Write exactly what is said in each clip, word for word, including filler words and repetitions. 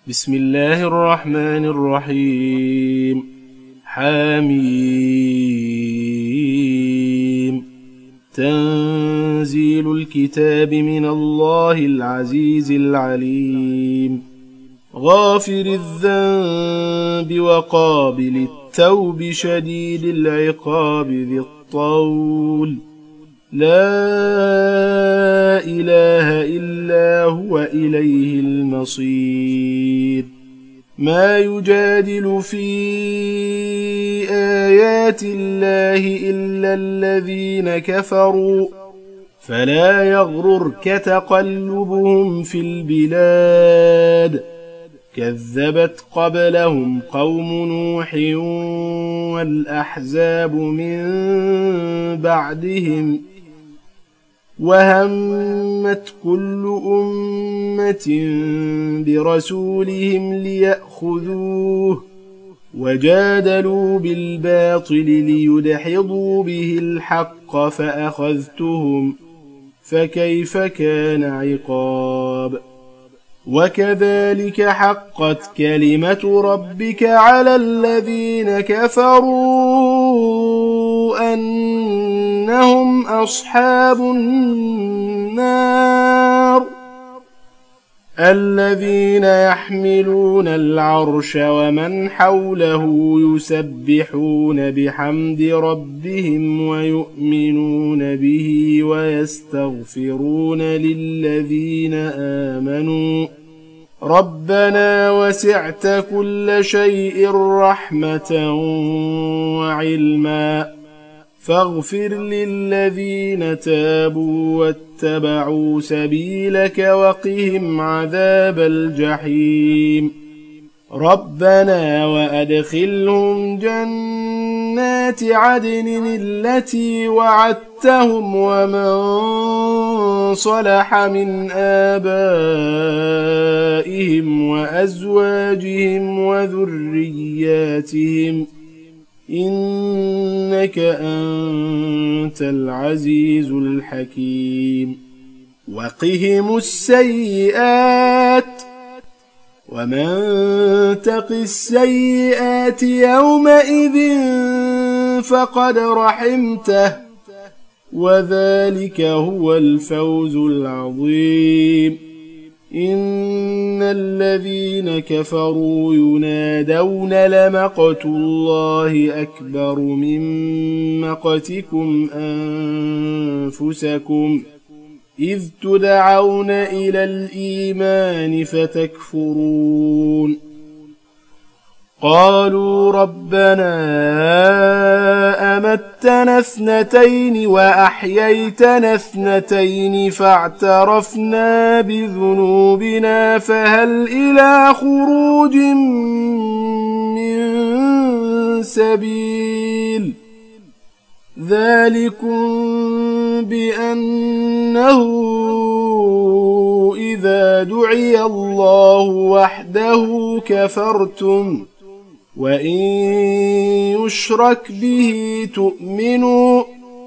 بسم الله الرحمن الرحيم. حميم. تنزيل الكتاب من الله العزيز العليم. غافر الذنب وقابل التوب شديد العقاب ذي الطول. لا إله إلا هو إليه المصير. ما يجادل في آيات الله إلا الذين كفروا فلا يغررك تقلبهم في البلاد. كذبت قبلهم قوم نوح والأحزاب من بعدهم وهمت كل أمة برسولهم ليأخذوه وجادلوا بالباطل ليدحضوا به الحق فأخذتهم فكيف كان عقاب. وكذلك حقت كلمة ربك على الذين كفروا أنهم أصحاب النار. الذين يحملون العرش ومن حوله يسبحون بحمد ربهم ويؤمنون به ويستغفرون للذين آمنوا ربنا وسعت كل شيء رحمة وعلما فاغفر للذين تابوا واتبعوا سبيلك وقهم عذاب الجحيم. ربنا وأدخلهم جنات عدن التي وعدتهم ومن صلح من آبائهم وأزواجهم وذرياتهم إنك أنت العزيز الحكيم. وقهم السيئات ومن تق السيئات يومئذ فقد رحمته وذلك هو الفوز العظيم. إن الذين كفروا ينادون لمقت الله أكبر من مقتكم أنفسكم إذ تدعون إلى الإيمان فتكفرون. قالوا ربنا أمتنا اثنتين وأحييتنا اثنتين فاعترفنا بذنوبنا فهل إلى خروج من سبيل. ذلكم بأنه إذا دعي الله وحده كفرتم وإن يشرك به تؤمنوا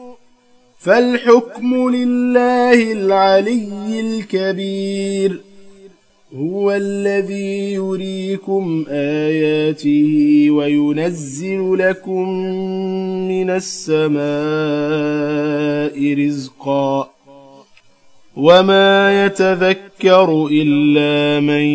فالحكم لله العلي الكبير. هو الذي يريكم آياته وينزل لكم من السماء رزقا وما يتذكر إلا من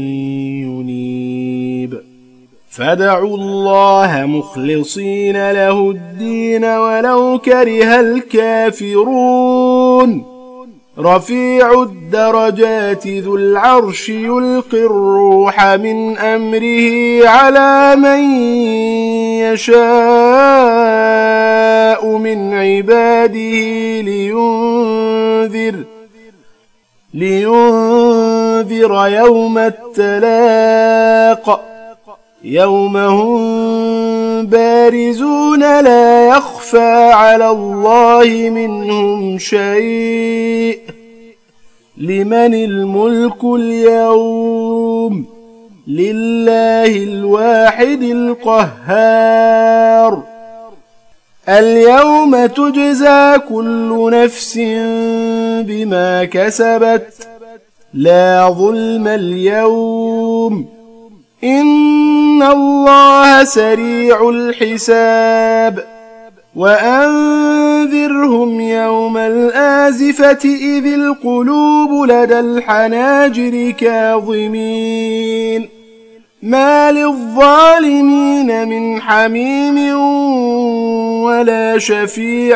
ينيب. فادعوا الله مخلصين له الدين ولو كره الكافرون. رفيع الدرجات ذو العرش يلقي الروح من أمره على من يشاء من عباده لينذر لينذر يوم التلاق يوم هم بارزون لا يخفى على الله منهم شيء. لمن الملك اليوم لله الواحد القهار. اليوم تجزى كل نفس بما كسبت لا ظلم اليوم النجوم إن الله سريع الحساب وأنذرهم يوم الآزفة إذ القلوب لدى الحناجر كاظمين ما للظالمين من حميم ولا شفيع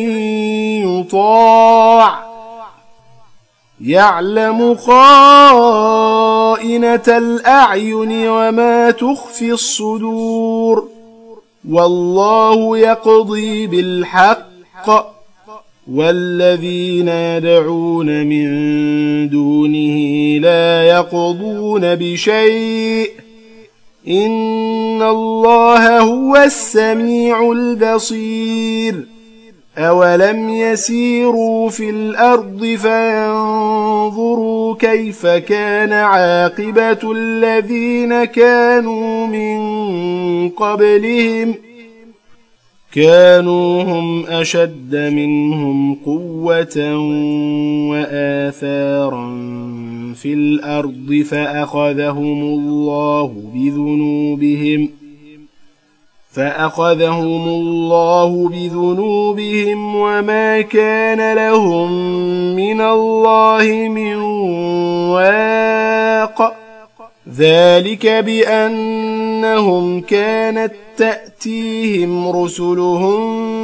يطاع يعلم خائنة الأعين وما تخفي الصدور والله يقضي بالحق والذين يدعون من دونه لا يقضون بشيء إن الله هو السميع البصير أولم يسيروا في الأرض فينظروا كيف كان عاقبة الذين كانوا من قبلهم كانوا هم أشد منهم قوة وآثارا في الأرض فأخذهم الله بذنوبهم فأخذهم الله بذنوبهم وما كان لهم من الله من واق ذلك بأنهم كانت تأتيهم رسلهم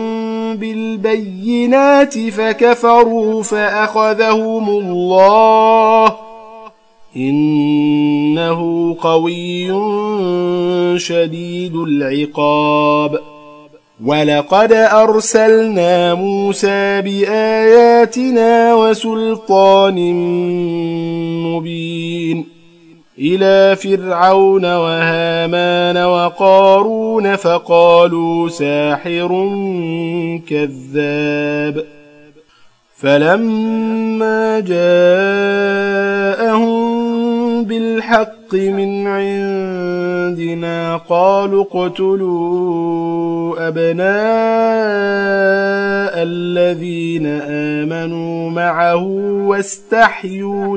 بالبينات فكفروا فأخذهم الله إنه قوي شديد العقاب ولقد أرسلنا موسى بآياتنا وسلطان مبين إلى فرعون وهامان وقارون فقالوا ساحر كذاب فلما جاءهم بالحق من عندنا قالوا اقتلوا أبناء الذين آمنوا معه واستحيوا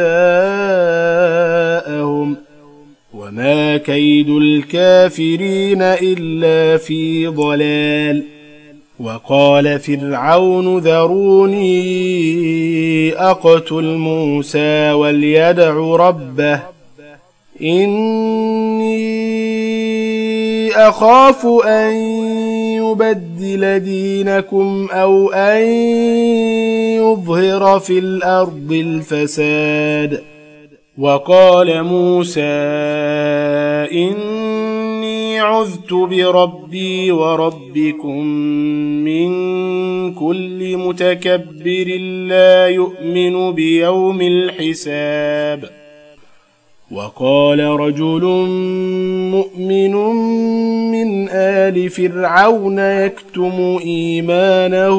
نساءهم وما كيد الكافرين إلا في ضلال وقال فرعون ذروني أقتل موسى وليدع ربه إني أخاف أن يبدل دينكم أو أن يظهر في الأرض الفساد وقال موسى إني عذت بربي وربكم من كل متكبر لا يؤمن بيوم الحساب وقال رجل مؤمن من آل فرعون يكتم إيمانه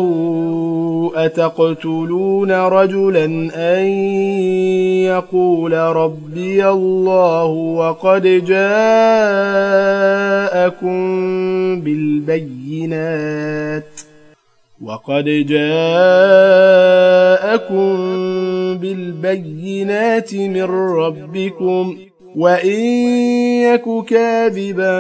أتقتلون رجلا أن يقول ربي الله وقد جاءكم بالبينات وقد جاءكم بالبينات من ربكم وإن يك كاذبا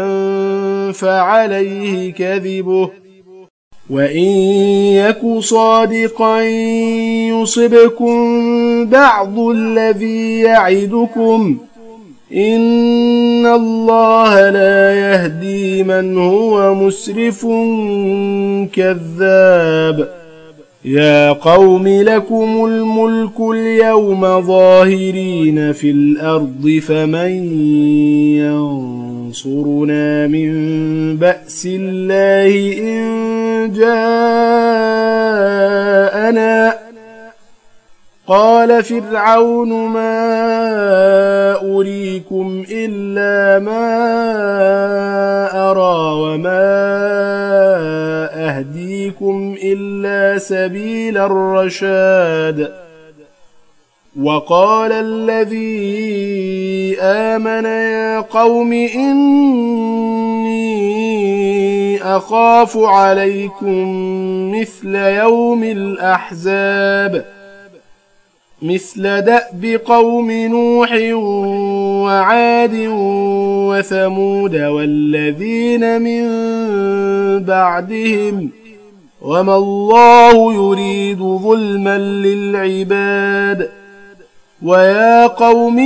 فعليه كذبه وإن يك صادقا يصبكم بعض الذي يعدكم إن الله لا يهدي من هو مسرف كذاب يا قوم لكم الملك اليوم ظاهرين في الأرض فمن ينصرنا من بأس الله إن جاءنا قال فرعون ما أريكم إلا ما أرى وما أهديكم إلا سبيل الرشاد وقال الذي آمن يا قوم إني أخاف عليكم مثل يوم الأحزاب مثل دأب قوم نوح وعاد وثمود والذين من بعدهم وما الله يريد ظلما للعباد ويا قوم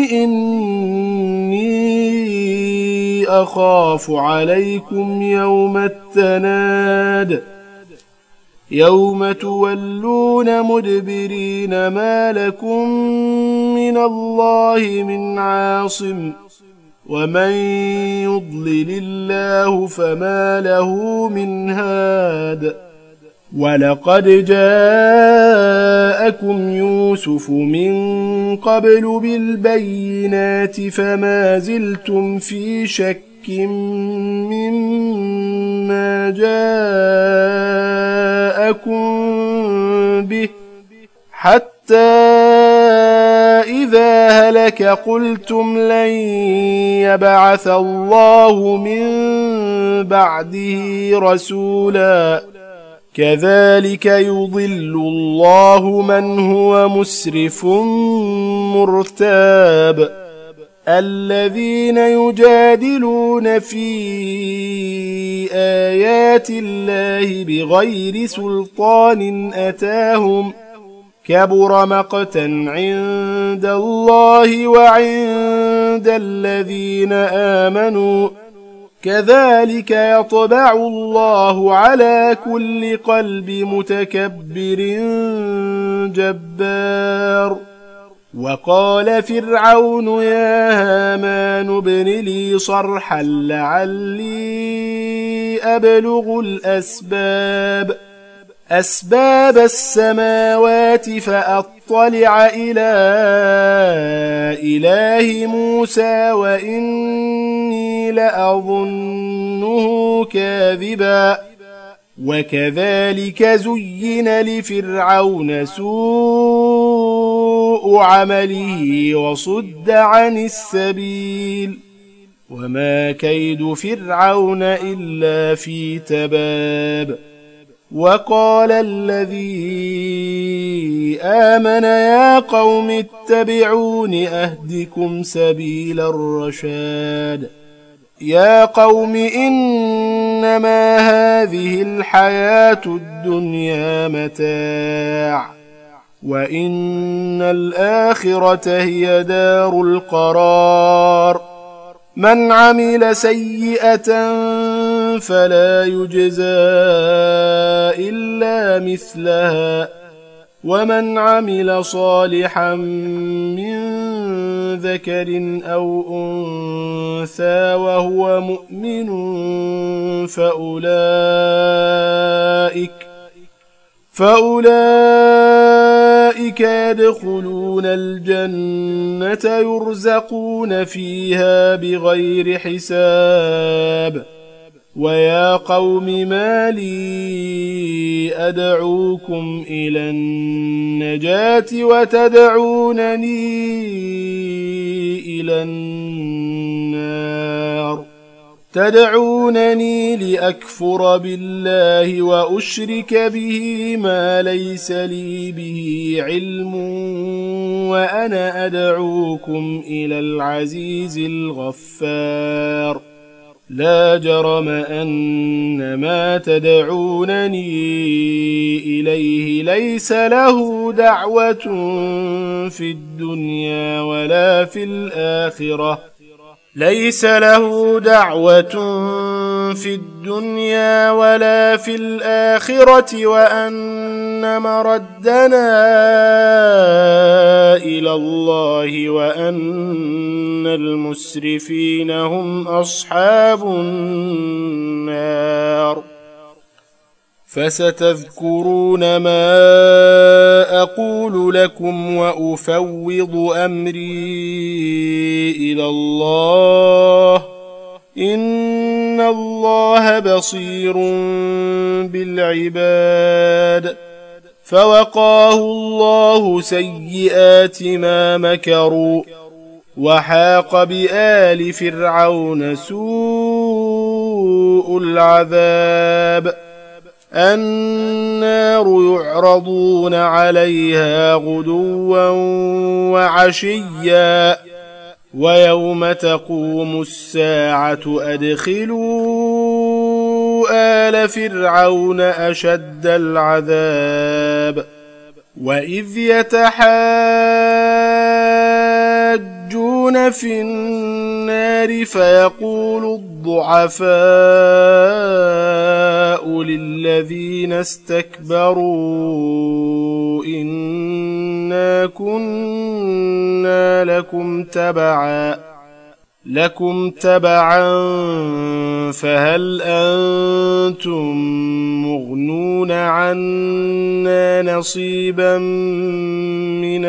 إني أخاف عليكم يوم التناد يوم تولون مدبرين ما لكم من الله من عاصم ومن يضلل الله فما له من هاد ولقد جاءكم يوسف من قبل بالبينات فما زلتم في شك مما جاءكم به حتى إذا هلك قلتم لن يبعث الله من بعده رسولا كذلك يضل الله من هو مسرف مرتاب الذين يجادلون في آيات الله بغير سلطان أتاهم كبر مقتا عند الله وعند الذين آمنوا كذلك يطبع الله على كل قلب متكبر جبار وقال فرعون يا هامان ابن لي صرحا لعلي أبلغ الأسباب أسباب السماوات فأطلع إلى إله موسى وإني لأظنه كاذبا وكذلك زين لفرعون سوء عمله وصد عن السبيل وما كيد فرعون إلا في تباب وقال الذي آمن يا قوم اتبعون أهدكم سبيل الرشاد يا قوم إنما هذه الحياة الدنيا متاع وإن الآخرة هي دار القرار من عمل سيئة فلا يجزى إلا مثلها ومن عمل صالحا من ذكر أو أنثى وهو مؤمن فأولئك فأولئك يدخلون الجنة يرزقون فيها بغير حساب ويا قوم ما لي أدعوكم إلى النجاة وتدعونني إلى النار تدعونني لأكفر بالله وأشرك به ما ليس لي به علم وأنا أدعوكم إلى العزيز الغفار لا جرم أن ما تدعونني إليه ليس له دعوة في الدنيا ولا في الآخرة ليس له دعوة في الدنيا ولا في الآخرة وأن مردنا إلى الله وأن المسرفين هم أصحاب النار فستذكرون ما أقول لكم وأفوض أمري إلى الله إن الله بصير بالعباد فوقاه الله سيئات ما مكروا وحاق بآل فرعون سوء العذاب النار يعرضون عليها غدوا وعشيا ويوم تقوم الساعة أدخلوا آل فرعون أشد العذاب وإذ يتحاجون في النار فيقول الضعفاء للذين استكبروا إنا كنا لكم تبعا لكم تبعا فهل أنتم مغنون عنا نصيبا من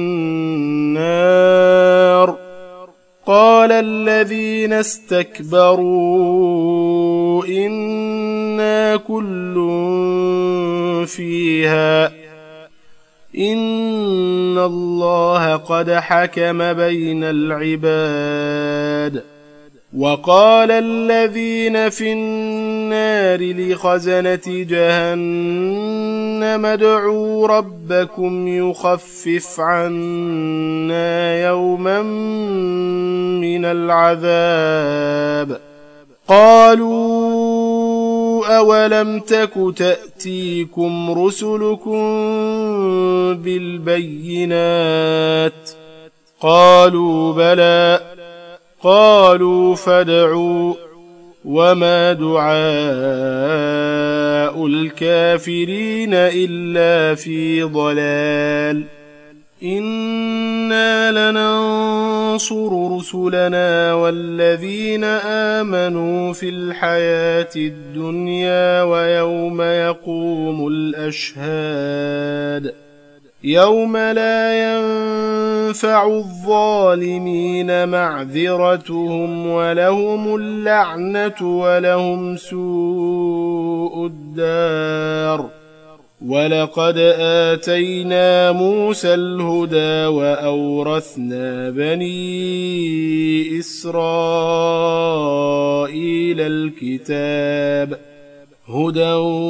النار قال الذين استكبروا إنا كل فيها إن الله قد حكم بين العباد وقال الذين في النار لخزنة جهنم ادعوا ربكم يخفف عنا يوما من العذاب قالوا أولم تك تأتيكم رسلكم بالبينات قالوا بلى قالوا فادعوا وما دعاء الكافرين إلا في ضلال إنا لننصر رسلنا والذين آمنوا في الحياة الدنيا ويوم يقوم الأشهاد يوم لا ينفع الظالمين معذرتهم ولهم اللعنة ولهم سوء الدار ولقد آتينا موسى الهدى وأورثنا بني إسرائيل الكتاب هدى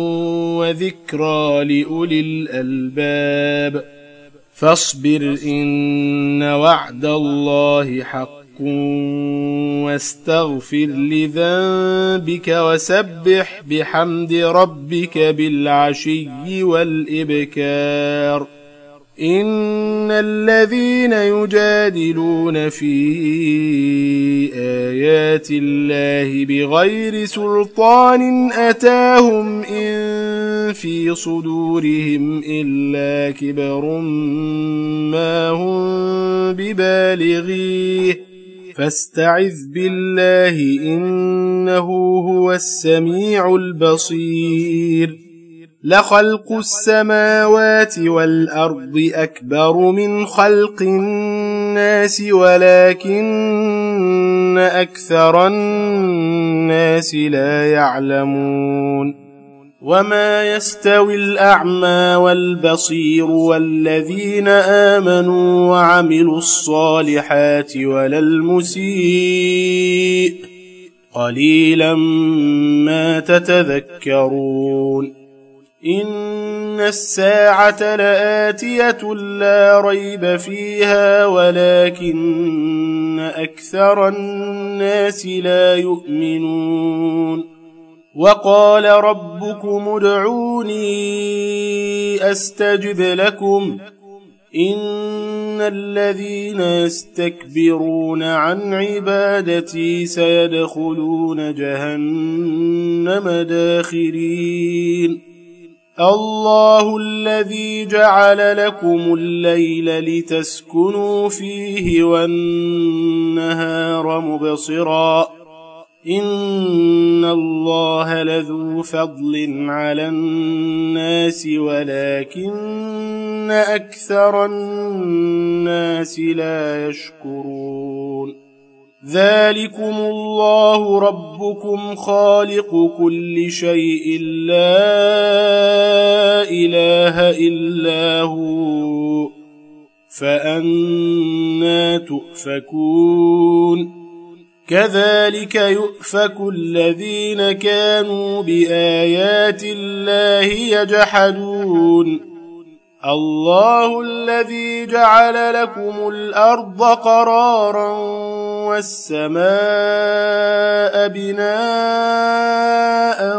وذكرى لأولي الألباب فاصبر إن وعد الله حق واستغفر لذنبك وسبح بحمد ربك بالعشي والإبكار إن الذين يجادلون في آيات الله بغير سلطان أتاهم إن في صدورهم إلا كبر ما هم ببالغيه فاستعذ بالله إنه هو السميع البصير لخلق السماوات والأرض أكبر من خلق الناس ولكن أكثر الناس لا يعلمون وما يستوي الأعمى والبصير والذين آمنوا وعملوا الصالحات ولا المسيء قليلا ما تتذكرون إن الساعة لآتية لا ريب فيها ولكن أكثر الناس لا يؤمنون وقال ربكم ادعوني أستجب لكم إن الذين يستكبرون عن عبادتي سيدخلون جهنم داخرين الله الذي جعل لكم الليل لتسكنوا فيه والنهار مبصرا إن الله لذو فضل على الناس ولكن أكثر الناس لا يشكرون ذلكم الله ربكم خالق كل شيء لا إله إلا هو فأنى تؤفكون كذلك يؤفك الذين كانوا بآيات الله يجحدون الله الذي جعل لكم الأرض قرارا والسماء بناء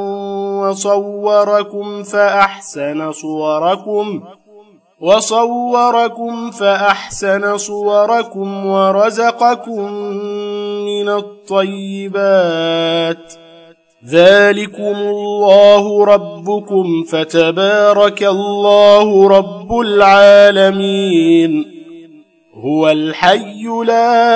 وصوركم فأحسن صوركم وصوركم فأحسن صوركم ورزقكم من الطيبات ذلكم الله ربكم فتبارك الله رب العالمين هو الحي لا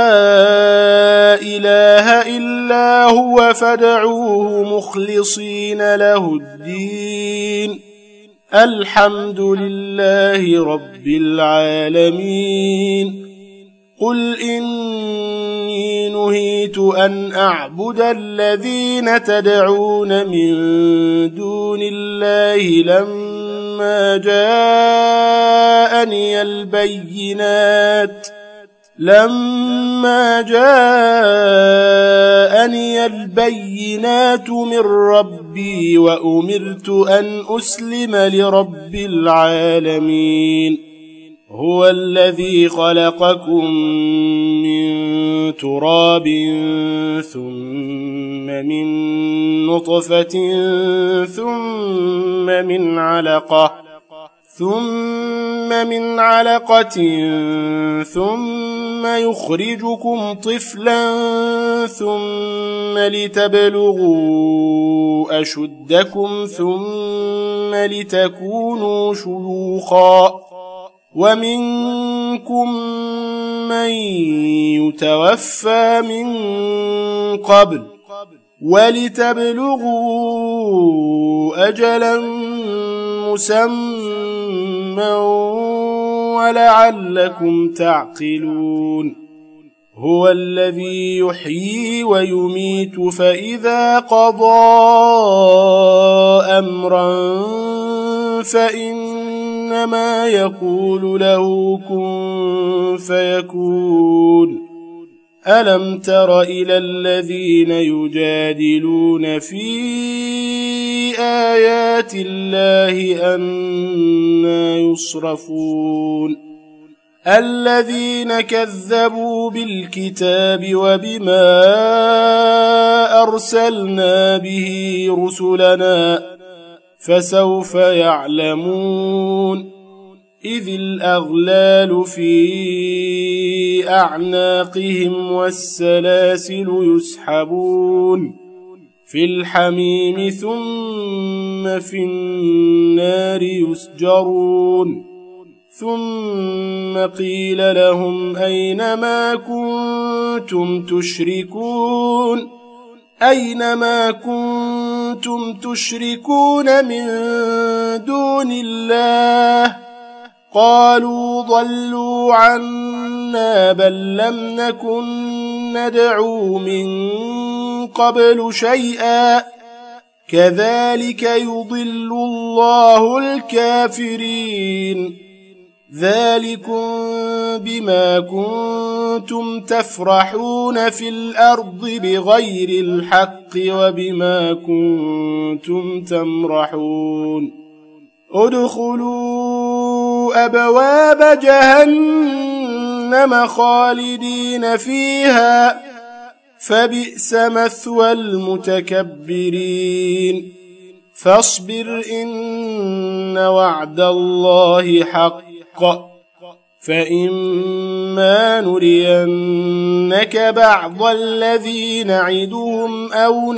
إله إلا هو فادعوه مخلصين له الدين الحمد لله رب العالمين قل إني نهيت أن أعبد الذين تدعون من دون الله لما جاءني البينات لما جاءني البينات من ربي وأمرت أن أسلم لرب العالمين هو الذي خلقكم من تراب ثم من نطفة ثم من علقة ثم من علقة ثم يخرجكم طفلا ثم لتبلغوا أشدكم ثم لتكونوا شيوخا ومنكم من يتوفى من قبل ولتبلغوا أجلا مسمى ولعلكم تعقلون هو الذي يحيي ويميت فإذا قضى أمرا فإنما يقول له كن فيكون ألم تر إلى الذين يجادلون في آيات الله أنى يصرفون الذين كذبوا بالكتاب وبما أرسلنا به رسلنا فسوف يعلمون إذ الأغلال في أعناقهم والسلاسل يسحبون في الحميم ثم في النار يسجرون ثم قيل لهم أين ما كنتم تشركون أين ما كنتم تشركون من دون الله قالوا ضلوا عنا بل لم نكن ندعو من قبل شيئا كذلك يضل الله الكافرين ذلكم بما كنتم تفرحون في الأرض بغير الحق وبما كنتم تمرحون ادخلوا أبواب جهنم خالدين فيها فبئس مثوى المتكبرين فاصبر إن وعد الله حق فإما نرينك بعض الذي نعدهم أو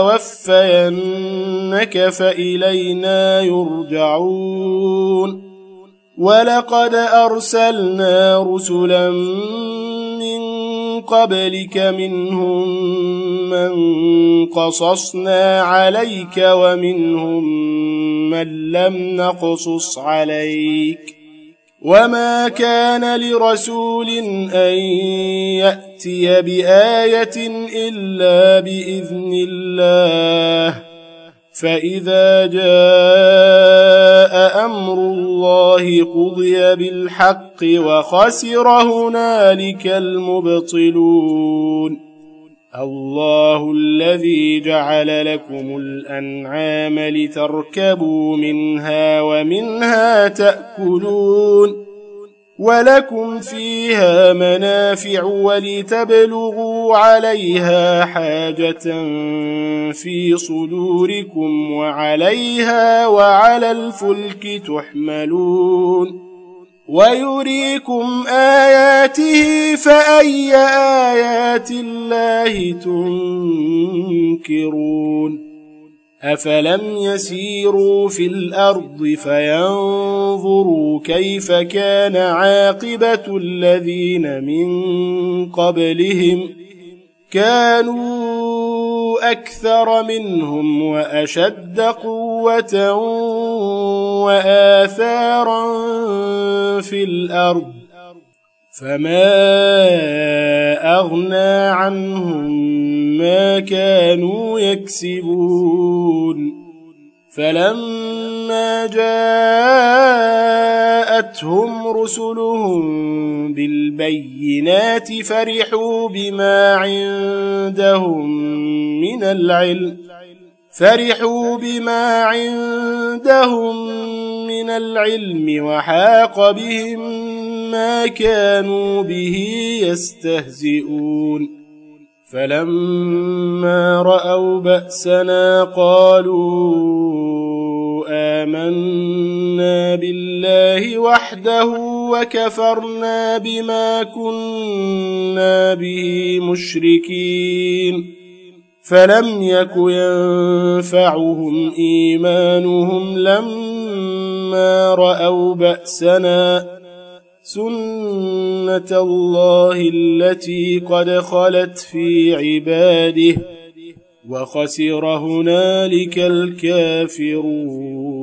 نتوفينك فإلينا يرجعون ولقد أرسلنا رسلا من قبلك منهم من قصصنا عليك ومنهم من لم نقصص عليك وما كان لرسول أن يأتي بآية إلا بإذن الله فإذا جاء أمر الله قضي بالحق وخسر هنالك المبطلون الله الذي جعل لكم الأنعام لتركبوا منها ومنها تأكلون ولكم فيها منافع ولتبلغوا عليها حاجة في صدوركم وعليها وعلى الفلك تحملون ويريكم آياته فأي آيات الله تنكرون أفلم يسيروا في الأرض فينظروا كيف كان عاقبة الذين من قبلهم كانوا أكثر منهم وأشد قوة وآثارا في الأرض فما أغنى عنهم ما كانوا يكسبون فلما جاءتهم رسلهم بالبينات فرحوا بما عندهم من العلم فرحوا بما عندهم من العلم وحاق بهم ما كانوا به يستهزئون فلما رأوا بأسنا قالوا آمنا بالله وحده وكفرنا بما كنا به مشركين فلم يك ينفعهم إيمانهم لما رأوا بأسنا سنة الله التي قد خلت في عباده وخسر هنالك الكافرون